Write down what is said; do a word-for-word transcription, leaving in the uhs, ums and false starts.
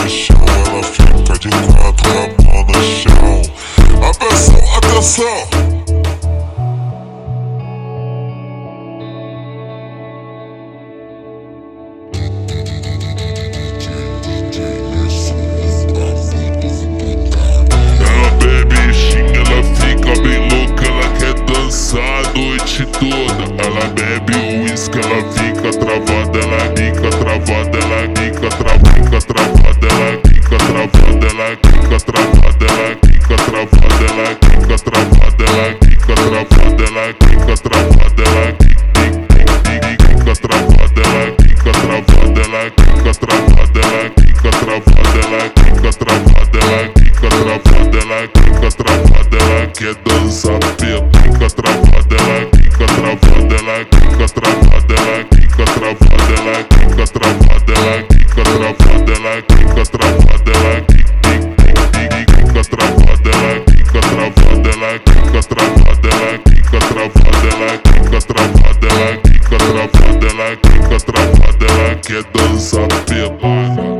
no chão, ela fica de quatro, a mão no chão. Atenção, atenção. A noite toda ela bebe o uísque, ela fica travada, ela fica travada, ela fica travada, travada, ela fica travada, ela fica travada, ela fica travada, ela fica travada, ela fica travada, ela fica travada, ela fica travada, ela fica travada, ela fica travada, ela fica travada, ela fica travada, ela fica travada, ela fica travada, ela quer dançar preto, fica travada, ela fica travada, ela fica travada, ela fica travada, ela fica travada, ela fica travada, ela fica travada, ela fica travada, ela fica travada, ela fica travada, ela fica travada, ela fica travada, ela fica travada, ela fica travada, ela quer dançar pelada.